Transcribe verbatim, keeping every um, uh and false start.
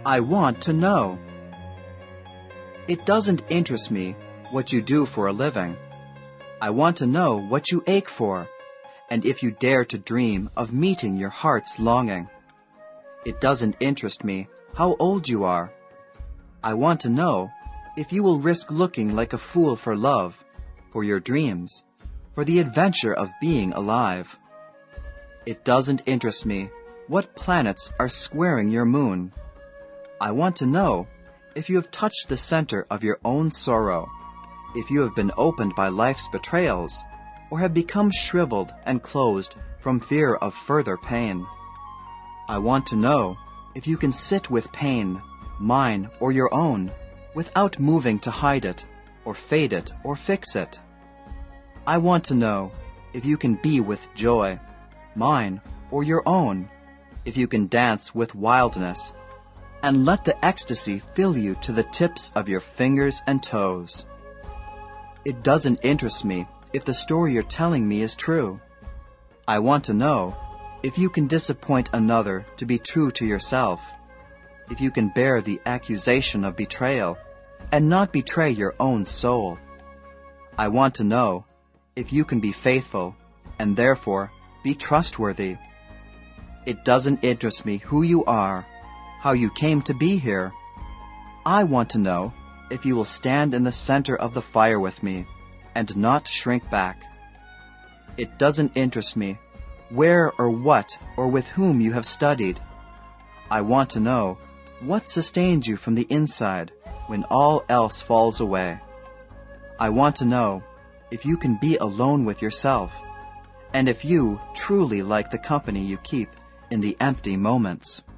I want to know. It doesn't interest me what you do for a living. I want to know what you ache for, and if you dare to dream of meeting your heart's longing. It doesn't interest me how old you are. I want to know if you will risk looking like a fool for love, for your dreams, for the adventure of being alive. It doesn't interest me what planets are squaring your moon. I want to know if you have touched the center of your own sorrow, if you have been opened by life's betrayals, or have become shriveled and closed from fear of further pain. I want to know if you can sit with pain, mine or your own, without moving to hide it, or fade it, or fix it. I want to know if you can be with joy, mine or your own, if you can dance with wildness, and let the ecstasy fill you to the tips of your fingers and toes. It doesn't interest me if the story you're telling me is true. I want to know if you can disappoint another to be true to yourself, if you can bear the accusation of betrayal and not betray your own soul. I want to know if you can be faithful and therefore be trustworthy. It doesn't interest me who you are, how you came to be here. I want to know if you will stand in the center of the fire with me and not shrink back. It doesn't interest me where or what or with whom you have studied. I want to know what sustains you from the inside when all else falls away. I want to know if you can be alone with yourself, and if you truly like the company you keep in the empty moments.